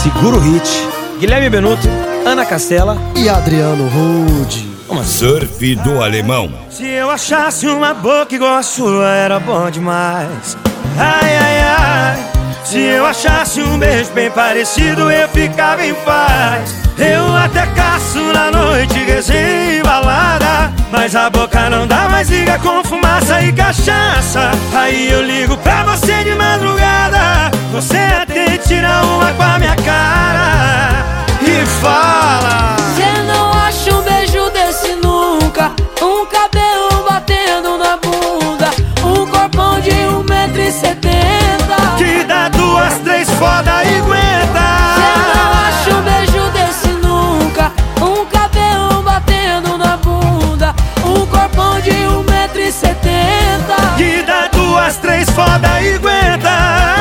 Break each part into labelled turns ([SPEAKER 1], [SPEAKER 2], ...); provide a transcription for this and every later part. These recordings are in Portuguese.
[SPEAKER 1] Segura o Hit, Guilherme Benuto, Ana Castela
[SPEAKER 2] e Adriano Rude.
[SPEAKER 3] Surf do Alemão.
[SPEAKER 4] Se eu achasse uma boca igual a sua, era bom demais. Ai, ai, ai. Se eu achasse um beijo bem parecido, eu ficava em paz. Eu até caço na noite, resenha e balada, mas a boca não dá mais, liga com fumaça e cachaça. Aí eu ligo pra você de madrugada, você atende, tira uma com a minha cara e fala:
[SPEAKER 5] cê não acha um beijo desse nunca, um cabelo batendo na bunda, um corpão de 1,70m,
[SPEAKER 4] que dá 2, 3 foda e aguenta.
[SPEAKER 5] cê não acha um beijo desse nunca, um cabelo batendo na bunda, um corpão de 1,70m,
[SPEAKER 4] que dá 2, 3 foda e aguenta.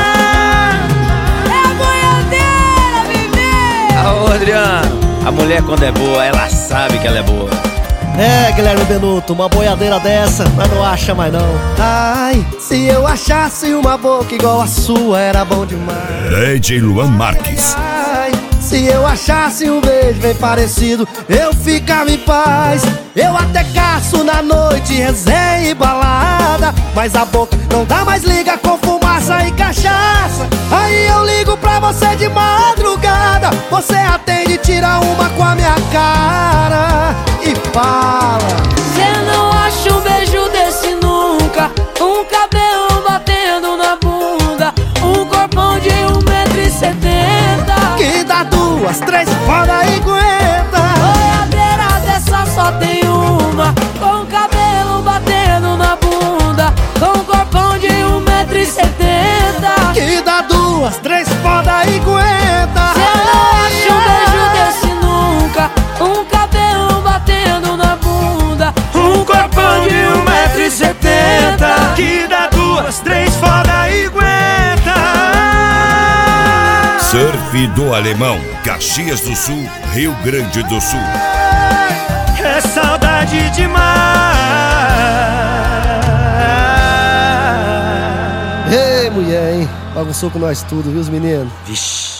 [SPEAKER 5] É a boiadeira, bebê!
[SPEAKER 1] Ô Adriano, a mulher quando é boa, ela sabe que ela é boa.
[SPEAKER 2] É, Guilherme Benuto, uma boiadeira dessa, mas não acha mais não. Ai, se eu achasse uma boca igual a sua, era bom demais.
[SPEAKER 3] DJ Luan Marques.
[SPEAKER 2] Ai, se eu achasse um beijo bem parecido, eu ficava em paz. Eu até caço na noite, resenha e balada, mas a boca não dá mais, liga com fumaça e cachaça. Aí eu ligo pra você de madrugada, você atende, tira uma com a minha cara e fala:
[SPEAKER 5] cê não acha um beijo desse nunca, um cabelo batendo na bunda, um corpão de 1,70m,
[SPEAKER 2] que dá 2, 3 foda e aguenta.
[SPEAKER 5] boiadeira dessa só tem uma, com cabelo batendo na bunda, com corpão de 1,70m,
[SPEAKER 2] Que dá 2, 3 foda e aguenta.
[SPEAKER 5] cê não acha um beijo desse nunca, um cabelo batendo na bunda,
[SPEAKER 4] Um corpão de 1,70m, que dá 2, 3 foda e aguenta.
[SPEAKER 3] Surf do Alemão. Caxias do Sul, Rio Grande do Sul.
[SPEAKER 4] É saudade demais.
[SPEAKER 2] Ei, mulher, hein? Bagunçou com nós tudo, viu, os meninos?
[SPEAKER 1] Vixe.